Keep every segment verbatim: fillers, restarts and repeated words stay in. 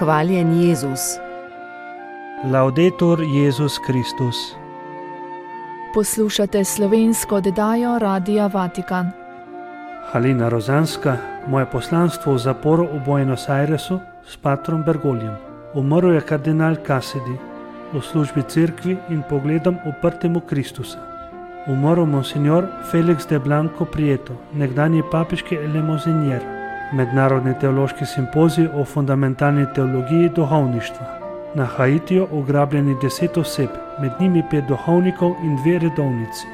Hvaljen Jezus. Laudetur Jezus Kristus. Poslušate slovensko oddajo Radia Vatikan. Halina Rozanska, moje poslanstvo v zaporu v Buenos Airesu s patrom Bergoljem. Umrl je kardinal Cassidy v službi cerkvi in pogledom uprtemu Kristusa. Umrl monsignor Felix de Blanco Prieto, nekdanji papeški elemosinier, mednarodni teološki simpozij o fundamentalni teologiji duhovništva. Na Haitiju ugrabljeni deset oseb, med njimi pet duhovnikov in dve redovnici.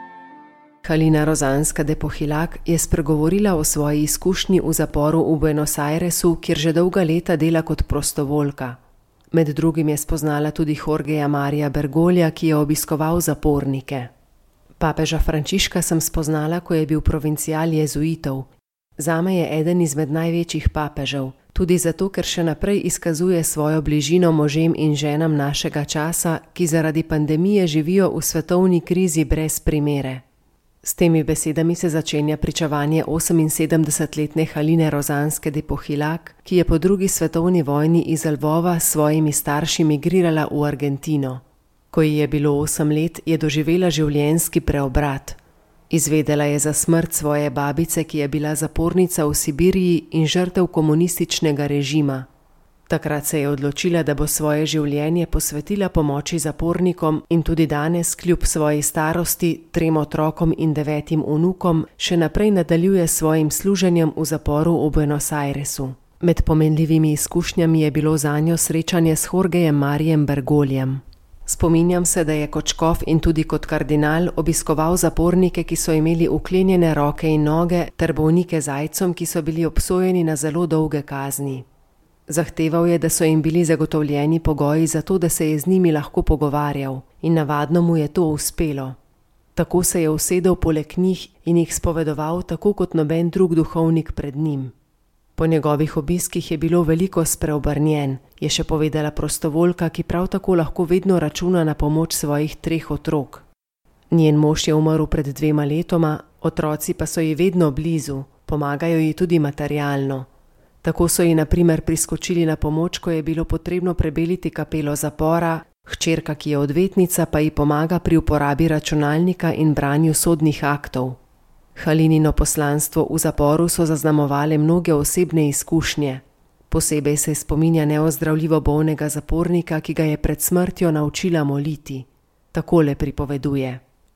Halina Rozanska de Pohilak je spregovorila o svoji izkušnji v zaporu v Buenos Airesu, kjer že dolga leta dela kot prostovoljka. Med drugim je spoznala tudi Jorgeja Marija Bergolja, ki je obiskoval zapornike. Papeža Frančiška sem spoznala, ko je bil provincial jezuitov. Zame je eden izmed največjih papežev, tudi zato, ker še naprej izkazuje svojo bližino možem in ženam našega časa, ki zaradi pandemije živijo v svetovni krizi brez primere. S temi besedami se začenja pričevanje oseminsedemdesetletne Haline Rozanske de Pohilak, ki je po drugi svetovni vojni iz Lvova s svojimi starši migrirala v Argentino. Ko ji je bilo osem let, je doživela življenjski preobrat. Izvedela je za smrt svoje babice, ki je bila zapornica v Sibiriji in žrtev komunističnega režima. Takrat se je odločila, da bo svoje življenje posvetila pomoči zapornikom in tudi danes, kljub svoji starosti, trem otrokom in devetim vnukom, še naprej nadaljuje s svojim služenjem v zaporu v Buenos Airesu. Med pomenljivimi izkušnjami je bilo zanjo srečanje s Jorgejem Marijem Bergoljem. Spominjam se, da je kot škof in tudi kot kardinal obiskoval zapornike, ki so imeli uklenjene roke in noge, ter bolnike z aidsom, ki so bili obsojeni na zelo dolge kazni. Zahteval je, da so jim bili zagotovljeni pogoji za to, da se je z njimi lahko pogovarjal, in navadno mu je to uspelo. Tako se je usedel poleg njih in jih spovedoval tako kot noben drug duhovnik pred njim. Po njegovih obiskih je bilo veliko spreobrnjen, je še povedala prostovoljka, ki prav tako lahko vedno računa na pomoč svojih treh otrok. Njen mož je umrl pred dvema letoma, otroci pa so ji vedno blizu, pomagajo ji tudi materialno. Tako so ji na primer priskočili na pomoč, ko je bilo potrebno prebeliti kapelo zapora, hčerka, ki je odvetnica, pa ji pomaga pri uporabi računalnika in branju sodnih aktov. Halinino poslanstvo v zaporu so zaznamovale mnoge osebne izkušnje. Posebej se spominja neozdravljivo bolnega zapornika, ki ga je pred smrtjo naučila moliti. Takole pripoveduje.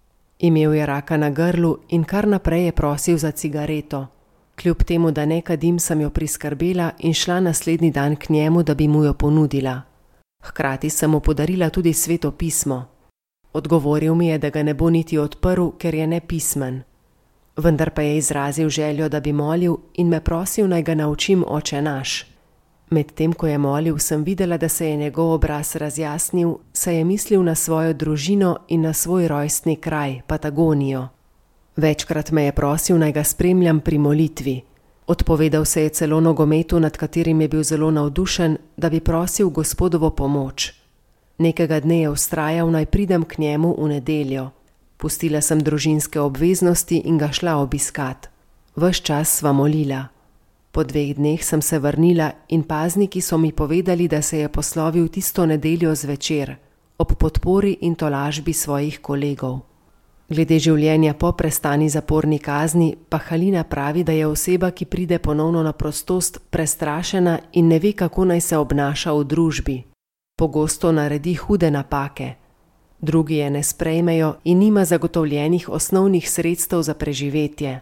Imel je raka na grlu in kar naprej je prosil za cigareto. Kljub temu, da ne kadim, sem jo priskrbela in šla naslednji dan k njemu, da bi mu jo ponudila. Hkrati sem mu podarila tudi sveto pismo. Odgovoril mi je, da ga ne bo niti odprl, ker je nepismen. Vendar pa je izrazil željo, da bi molil in me prosil, naj ga naučim Oče naš. Medtem, ko je molil, sem videla, da se je njegov obraz razjasnil, saj je mislil na svojo družino in na svoj rojstni kraj, Patagonijo. Večkrat me je prosil, naj ga spremljam pri molitvi. Odpovedal se je celo nogometu, nad katerim je bil zelo navdušen, da bi prosil Gospodovo pomoč. Nekega dne je vztrajal, naj pridem k njemu v nedeljo. Pustila sem družinske obveznosti in ga šla obiskat. Ves čas sva molila. Po dveh dneh sem se vrnila in pazniki so mi povedali, da se je poslovil tisto nedeljo zvečer, ob podpori in tolažbi svojih kolegov. Glede življenja po prestani zaporni kazni pa Halina pravi, da je oseba, ki pride ponovno na prostost, prestrašena in ne ve, kako naj se obnaša v družbi. Pogosto naredi hude napake. Drugi je ne sprejmejo in nima zagotovljenih osnovnih sredstev za preživetje.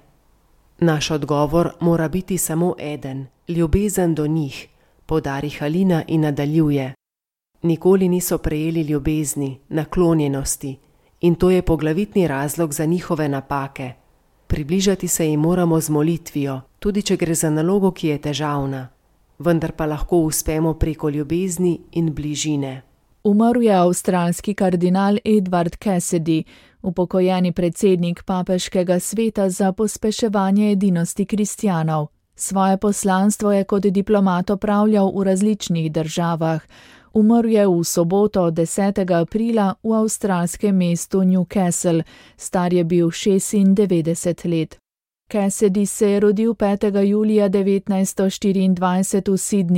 Naš odgovor mora biti samo eden, ljubezen do njih, poudari Halina in nadaljuje. Nikoli niso prejeli ljubezni, naklonjenosti in to je poglavitni razlog za njihove napake. Približati se jim moramo z molitvijo, tudi če gre za nalogo, ki je težavna, vendar pa lahko uspemo preko ljubezni in bližine. Umrl je avstralski kardinal Edward Cassidy, upokojeni predsednik papeškega sveta za pospeševanje edinosti kristjanov. Svoje poslanstvo je kot diplomat opravljal v različnih državah. Umrl je v soboto desetega aprila v avstralskem mestu Newcastle, star je bil šestindevetdeset let. Cassidy se je rodil petega julija devetnajststo štiriindvajset v Sydneyju.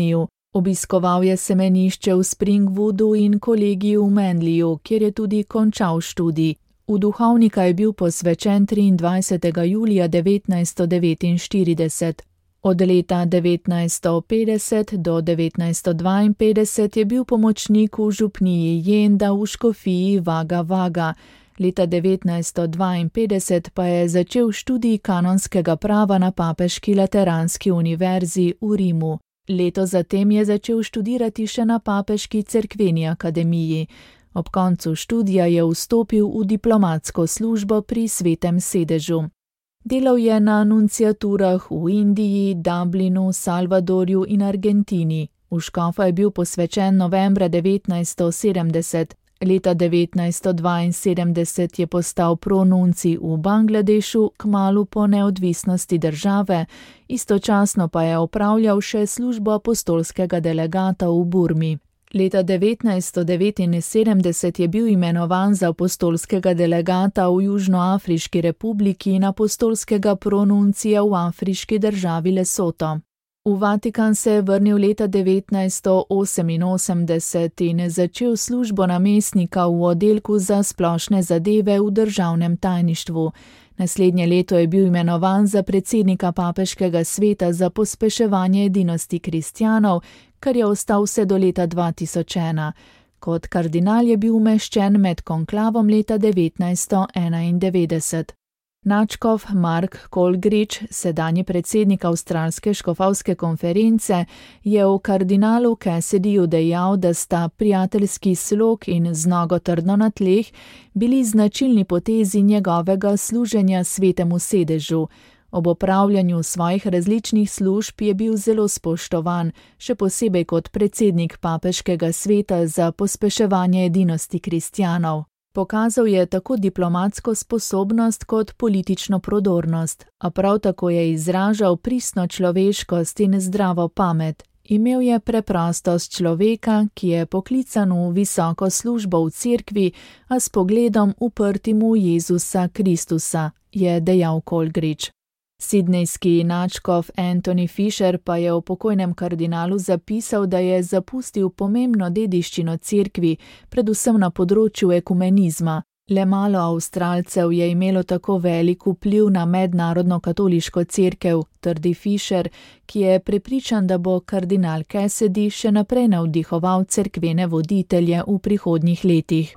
Obiskoval je semenišče v Springwoodu in kolegij v Manlyju, kjer je tudi končal študij. V duhovnika je bil posvečen triindvajsetega julija devetnajststo devetinštirideset. Od leta devetnajststo petdeset do devetnajststo dvainpetdeset je bil pomočnik v župniji Jenda v škofiji Vaga Vaga. Leta devetnajststo dvainpetdeset pa je začel študij kanonskega prava na Papeški lateranski univerzi v Rimu. Leto zatem je začel študirati še na Papeški cerkveni akademiji. Ob koncu študija je vstopil v diplomatsko službo pri Svetem sedežu. Delal je na nunciaturah v Indiji, Dublinu, Salvadorju in Argentini. V škofa je bil posvečen novembra devetnajststo sedemdeset. Leta devetnajststo dvainsedemdeset je postal pronuncij v Bangladešu, kmalu po neodvisnosti države, istočasno pa je opravljal še službo apostolskega delegata v Burmi. Leta devetnajststo devetinsedemdeset je bil imenovan za apostolskega delegata v Južnoafriški republiki in apostolskega pronuncija v afriški državi Lesoto. V Vatikan se je vrnil leta devetnajststo oseminosemdeset in začel službo namestnika v oddelku za splošne zadeve v državnem tajništvu. Naslednje leto je bil imenovan za predsednika Papeškega sveta za pospeševanje edinosti kristjanov, kar je ostal vse do leta dva tisoč ena. Kot kardinal je bil umeščen med konklavom leta devetnajststo enaindevetdeset. Nadškof Mark Colgrich, sedanji predsednik Avstralske škofovske konference, je o kardinalu Cassidiju dejal, da sta prijateljski slog in z nogo trdno na tleh bili značilni potezi njegovega služenja Svetemu sedežu. Ob opravljanju svojih različnih služb je bil zelo spoštovan, še posebej kot predsednik Papeškega sveta za pospeševanje edinosti kristjanov. Pokazal je tako diplomatsko sposobnost kot politično prodornost, a prav tako je izražal pristno človeškost in zdravo pamet. Imel je preprostost človeka, ki je poklican v visoko službo v cerkvi, a s pogledom uprtim v Jezusa Kristusa, je dejal Colgrich. Sidnejski nadškof Anthony Fisher pa je o pokojnem kardinalu zapisal, da je zapustil pomembno dediščino cerkvi, predvsem na področju ekumenizma. Le malo Avstralcev je imelo tako velik vpliv na mednarodno katoliško cerkev, trdi Fisher, ki je prepričan, da bo kardinal Cassidy še naprej navdihoval cerkvene voditelje v prihodnjih letih.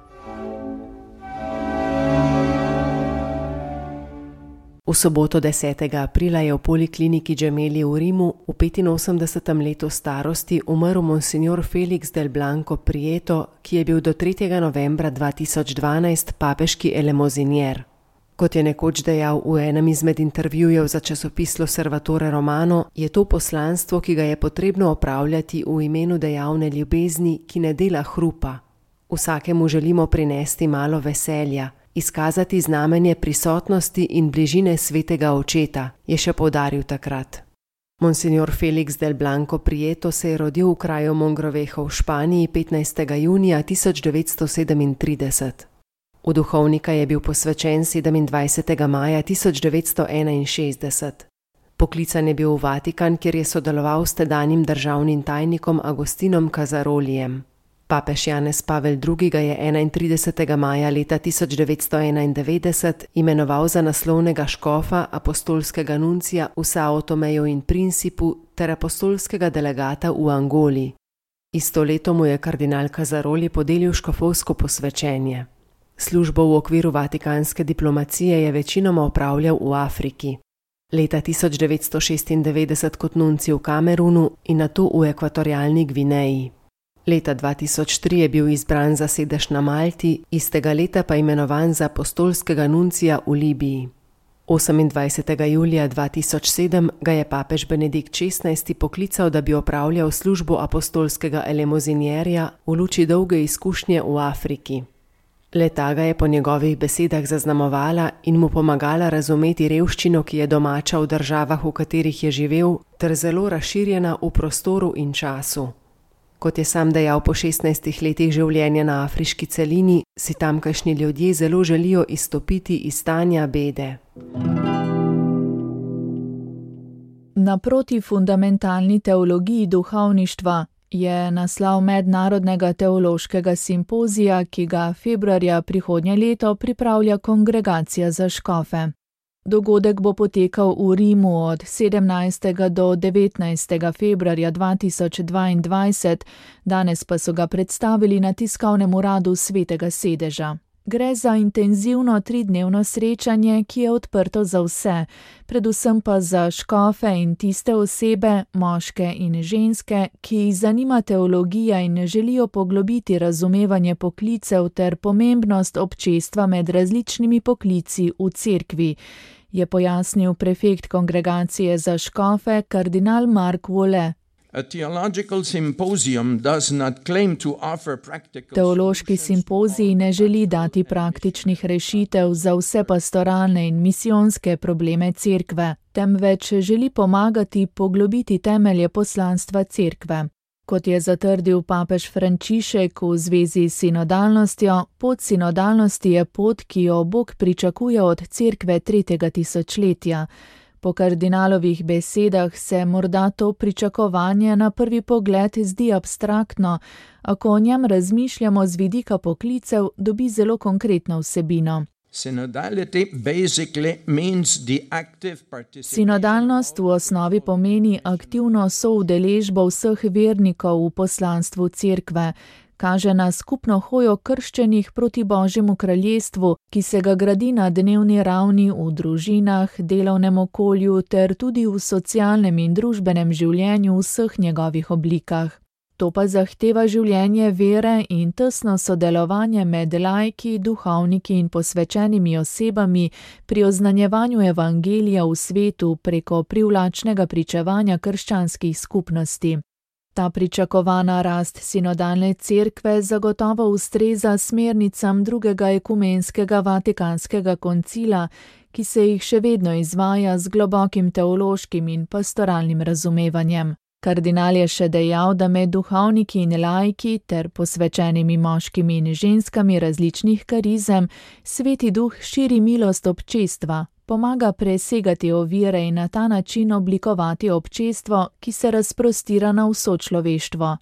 V soboto desetega aprila je v polikliniki Gemelli v Rimu v petinosemdesetem letu starosti umrl monsignor Felix del Blanco Prieto, ki je bil do tretjega novembra dva tisoč dvanajst papeški elemosinier. Kot je nekoč dejal v enem izmed intervjujev za časopis L'Osservatore Romano, je to poslanstvo, ki ga je potrebno opravljati v imenu dejavne ljubezni, ki ne dela hrupa. Vsakemu želimo prinesti malo veselja, izkazati znamenje prisotnosti in bližine svetega očeta, je še poudaril takrat. Monsignor Felix del Blanco Prieto se je rodil v kraju Mongrovejo v Španiji petnajstega junija tisoč devetsto sedemintrideset. V duhovnika je bil posvečen sedemindvajsetega maja tisoč devetsto enainšestdeset. Poklican je bil v Vatikan, kjer je sodeloval s tedanjim državnim tajnikom Agostinom Casarolijem. Papež Janez Pavel drugi. ga je enaintridesetega maja leta tisoč devetsto enaindevetdeset imenoval za naslovnega škofa, apostolskega nuncija v Sao Tomeju in Principu ter apostolskega delegata v Angoli. Isto leto mu je kardinal Casaroli podelil škofovsko posvečenje. Službo v okviru vatikanske diplomacije je večinoma opravljal v Afriki. Leta tisoč devetsto šestindevetdeset kot nuncij v Kamerunu in nato v Ekvatorialni Gvineji. Leta dva tisoč tri je bil izbran za sedež na Malti, istega leta pa imenovan za apostolskega nuncija v Libiji. osemindvajsetega julija dva tisoč sedem ga je papež Benedikt šestnajsti poklical, da bi opravljal službo apostolskega elemozinierja v luči dolge izkušnje v Afriki. Le-ta ga je po njegovih besedah zaznamovala in mu pomagala razumeti revščino, ki je domača v državah, v katerih je živel, ter zelo razširjena v prostoru in času. Kot je sam dejal, po šestnajstih letih življenja na afriški celini, si tamkajšnji ljudje zelo želijo izstopiti iz stanja bede. Naproti fundamentalni teologiji duhovništva je naslov mednarodnega teološkega simpozija, ki ga februarja prihodnje leto pripravlja Kongregacija za škofe. Dogodek bo potekal v Rimu od sedemnajstega do devetnajstega februarja dva tisoč dvaindvajset, danes pa so ga predstavili na tiskovnem uradu Svetega sedeža. Gre za intenzivno tridnevno srečanje, ki je odprto za vse, predvsem pa za škofe in tiste osebe, moške in ženske, ki jih zanima teologija in želijo poglobiti razumevanje poklicev ter pomembnost občestva med različnimi poklici v cerkvi, je pojasnil prefekt Kongregacije za škofe kardinal Mark Wole. Teološki simpozij ne želi dati praktičnih rešitev za vse pastoralne in misijonske probleme cerkve, temveč želi pomagati poglobiti temelje poslanstva cerkve. Kot je zatrdil papež Frančišek v zvezi s sinodalnostjo, pot sinodalnosti je pot, ki jo Bog pričakuje od cerkve tretjega tisočletja. Po kardinalovih besedah se morda to pričakovanje na prvi pogled zdi abstraktno, a ko o njem razmišljamo z vidika poklicev, dobi zelo konkretno vsebino. Sinodalnost v osnovi pomeni aktivno soudeležbo vseh vernikov v poslanstvu cerkve, kaže na skupno hojo krščenih proti Božjemu kraljestvu, ki se ga gradi na dnevni ravni v družinah, delovnem okolju ter tudi v socialnem in družbenem življenju v vseh njegovih oblikah. To pa zahteva življenje vere in tesno sodelovanje med laiki, duhovniki in posvečenimi osebami pri oznanjevanju evangelija v svetu preko privlačnega pričevanja krščanskih skupnosti. Ta pričakovana rast sinodalne cerkve zagotovo ustreza smernicam drugega ekumenskega vatikanskega koncila, ki se jih še vedno izvaja z globokim teološkim in pastoralnim razumevanjem. Kardinal je še dejal, da med duhovniki in laiki ter posvečenimi moškimi in ženskami različnih karizem Sveti Duh širi milost občestva, pomaga presegati ovire in na ta način oblikovati občestvo, ki se razprostira na vso človeštvo.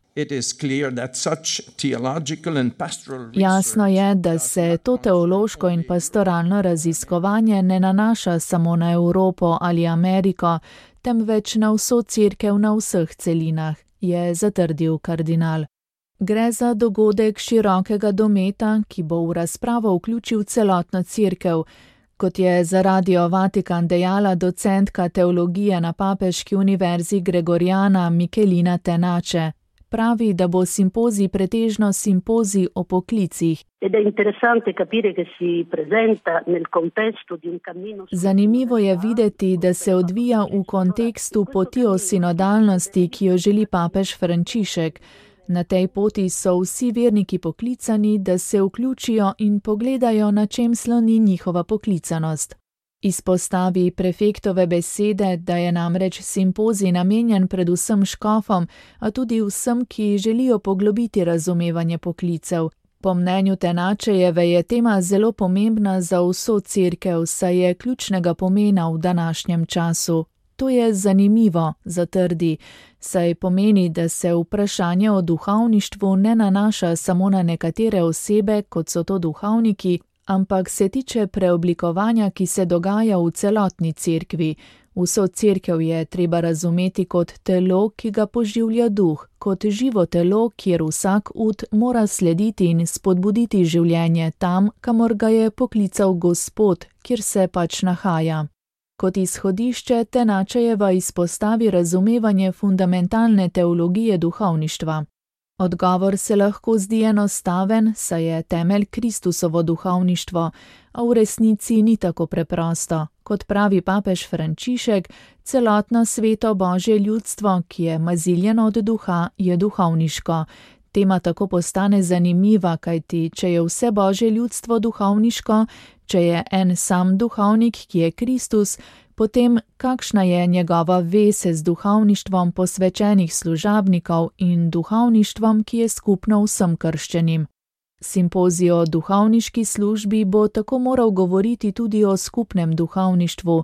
Jasno je, da se to teološko in pastoralno raziskovanje ne nanaša samo na Evropo ali Ameriko, temveč na vso cerkev na vseh celinah, je zatrdil kardinal. Gre za dogodek širokega dometa, ki bo v razpravo vključil celotno cerkev, kot je za Radio Vatikan dejala docentka teologije na Papeški univerzi Gregoriana Michelina Tenace. Pravi, da bo simpozij pretežno simpozij o poklicih. Zanimivo je videti, da se odvija v kontekstu poti o sinodalnosti, ki jo želi papež Frančišek. Na tej poti so vsi verniki poklicani, da se vključijo in pogledajo, na čem sloni njihova poklicanost. Izpostavi prefektove besede, da je namreč simpozij namenjen predvsem škofom, a tudi vsem, ki želijo poglobiti razumevanje poklicev. Po mnenju Tenačejeve je tema zelo pomembna za vso cerkev, saj je ključnega pomena v današnjem času. To je zanimivo, zatrdi, saj pomeni, da se vprašanje o duhovništvu ne nanaša samo na nekatere osebe, kot so to duhovniki, ampak se tiče preoblikovanja, ki se dogaja v celotni cerkvi. Vso cerkev je treba razumeti kot telo, ki ga poživlja duh, kot živo telo, kjer vsak ud mora slediti in spodbuditi življenje tam, kamor ga je poklical Gospod, kjer se pač nahaja. Kot izhodišče Tenačejeva izpostavi razumevanje fundamentalne teologije duhovništva. Odgovor se lahko zdi enostaven, saj je temelj Kristusovo duhovništvo, a v resnici ni tako preprosto. Kot pravi papež Frančišek, celotno sveto Božje ljudstvo, ki je maziljeno od duha, je duhovniško. Tema tako postane zanimiva, kajti če je vse Božje ljudstvo duhovniško, če je en sam duhovnik, ki je Kristus, potem kakšna je njegova vez z duhovništvom posvečenih služabnikov in duhovništvom, ki je skupno vsem krščenim. Simpozij o duhovniški službi bo tako moral govoriti tudi o skupnem duhovništvu.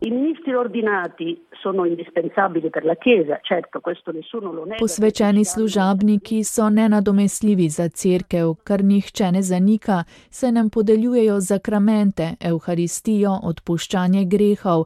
Posvečeni služabniki so nenadomestljivi za cerkev, kar nihče ne zanika, saj nam podeljujejo zakramente, evharistijo, odpuščanje grehov.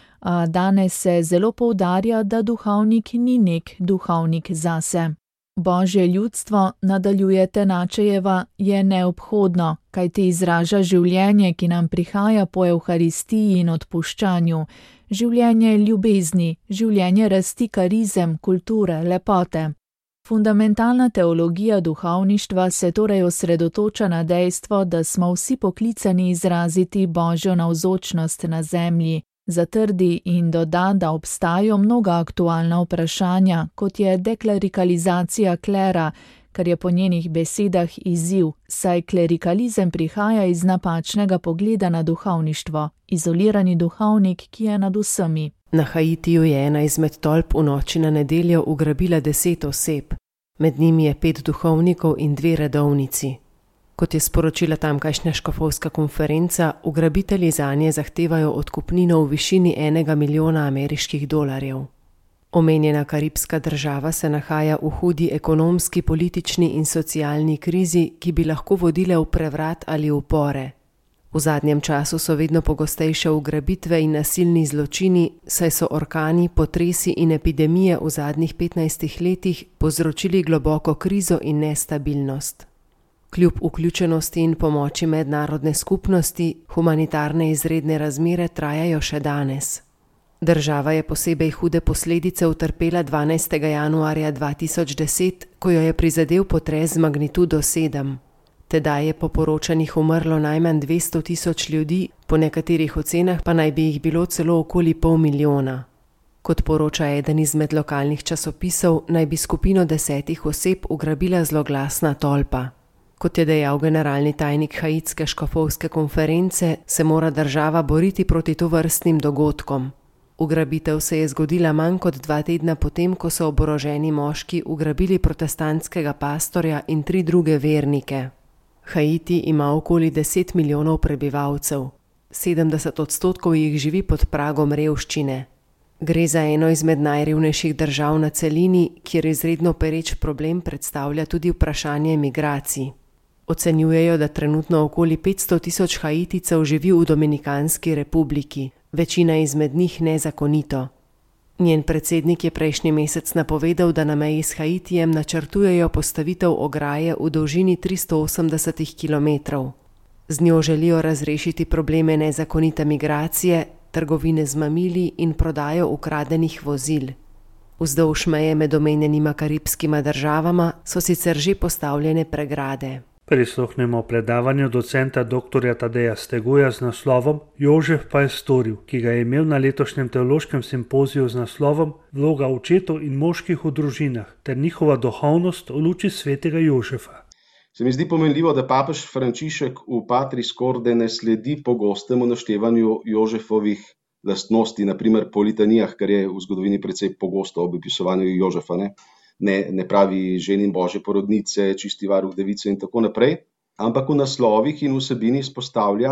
A danes se zelo poudarja, da duhovnik ni nek duhovnik zase. Božje ljudstvo, nadaljuje Tenačejeva, je neobhodno, kajti izraža življenje, ki nam prihaja po evharistiji in odpuščanju, življenje ljubezni, življenje rasti karizem, kulture, lepote. Fundamentalna teologija duhovništva se torej osredotoča na dejstvo, da smo vsi poklicani izraziti Božjo navzočnost na zemlji. Zatrdi in doda, da obstajajo mnoga aktualna vprašanja, kot je deklerikalizacija klera, kar je po njenih besedah izziv, saj klerikalizem prihaja iz napačnega pogleda na duhovništvo, izolirani duhovnik, ki je nad vsemi. Na Haitiju je ena izmed tolp v noči na nedeljo ugrabila deset oseb, med njimi je pet duhovnikov in dve redovnici. Kot je sporočila tamkajšnja škofovska konferenca, ugrabitelji zanje zahtevajo odkupnino v višini enega milijona ameriških dolarjev. Omenjena karibska država se nahaja v hudi ekonomski, politični in socialni krizi, ki bi lahko vodile v prevrat ali upore. V zadnjem času so vedno pogostejše ugrabitve in nasilni zločini, saj so orkani, potresi in epidemije v zadnjih petnajstih letih povzročili globoko krizo in nestabilnost. Kljub vključenosti in pomoči mednarodne skupnosti, humanitarne izredne razmere trajajo še danes. Država je posebej hude posledice utrpela dvanajstega januarja dva tisoč deset, ko jo je prizadel potres z magnitudo sedem. Tedaj je po poročanjih umrlo najmanj dvesto tisoč ljudi, po nekaterih ocenah pa naj bi jih bilo celo okoli pol milijona. Kot poroča eden izmed lokalnih časopisov, naj bi skupino desetih oseb ugrabila zloglasna tolpa. Kot je dejal generalni tajnik haitske škofovske konference, se mora država boriti proti tovrstnim dogodkom. Ugrabitev se je zgodila manj kot dva tedna potem, ko so oboroženi moški ugrabili protestantskega pastorja in tri druge vernike. Haiti ima okoli deset milijonov prebivalcev. sedemdeset odstotkov jih živi pod pragom revščine. Gre za eno izmed najrevnejših držav na celini, kjer izredno pereč problem predstavlja tudi vprašanje migracij. Ocenjujejo, da trenutno okoli petsto tisoč Haitijcev živi v Dominikanski republiki, večina izmed njih nezakonito. Njen predsednik je prejšnji mesec napovedal, da na meji s Haitijem načrtujejo postavitev ograje v dolžini tristo osemdeset kilometrov. Z njo želijo razrešiti probleme nezakonite migracije, trgovine z mamili in prodajo ukradenih vozil. Vzdolž meje med omenjenima karibskima državama so sicer že postavljene pregrade. Prisluhnemo predavanju docenta doktorja Tadeja Steguja z naslovom Jožef pa je storil, ki ga je imel na letošnjem teološkem simpoziju z naslovom Vloga očetov in moških v družinah ter njihova duhovnost v luči svetega Jožefa. Se mi zdi pomenljivo, da papež Frančišek v Patris Corde ne sledi pogostemu naštevanju Jožefovih lastnosti, naprimer po litanijah, kar je v zgodovini precej pogosto ob opisovanju Jožefa, ne? Ne, ne pravi ženin Božje porodnice, čisti varuh device in tako naprej, ampak v naslovih in vsebini izpostavlja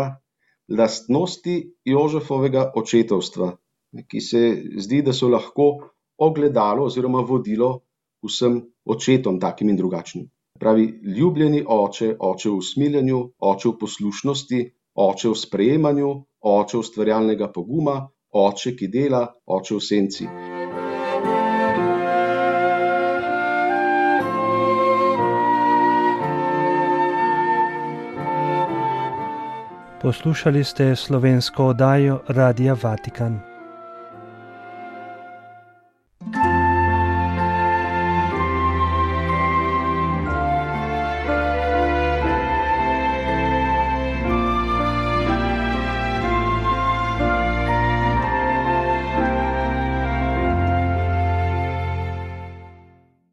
lastnosti Jožefovega očetovstva, ki se zdi, da so lahko ogledalo oziroma vodilo vsem očetom, takim in drugačnim. Pravi ljubljeni oče, oče v usmiljenju, oče v poslušnosti, oče v sprejemanju, oče ustvarjalnega poguma, oče, ki dela, oče v senci. Poslušali ste slovensko oddajo Radia Vatikan.